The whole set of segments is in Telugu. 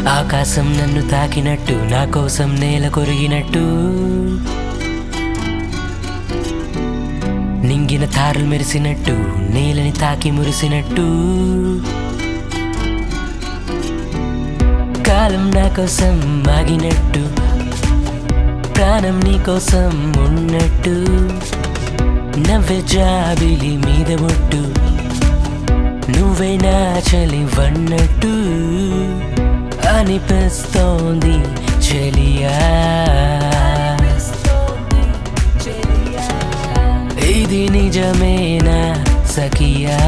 ఆకాశం నన్ను తాకినట్టు, నా కోసం నేల కొరిగినట్టు, నింగిన తారలు మెరిసినట్టు, నేలని తాకి మురిసినట్టు, కాలం నా కోసం ఆగినట్టు, ప్రాణం నీ కోసం ఉన్నట్టు, నవ్వే జాబిలి మీద ఒట్టు, నువ్వే నా చలివన్నట్టు అనిపిస్తోంది చెలియా. ఇది నిజమేనా సఖియా?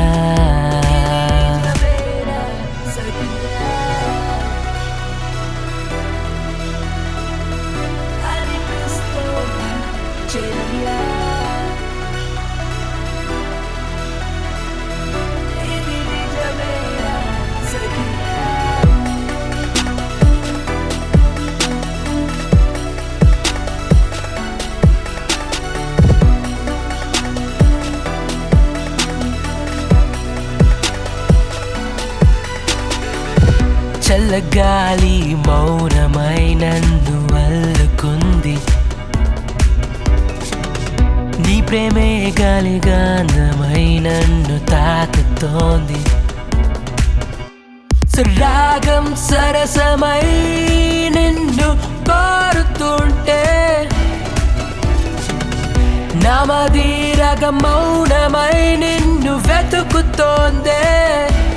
చల్లగాలి మౌనమై నన్ను అల్లుకుంది, నీ ప్రేమే గాలి గాంధమై నన్ను తాకుతోంది, రాగం సరసమై నిన్ను కోరుతుంటే నామది రాగం మౌనమై నిన్ను వెతుకుతోందే.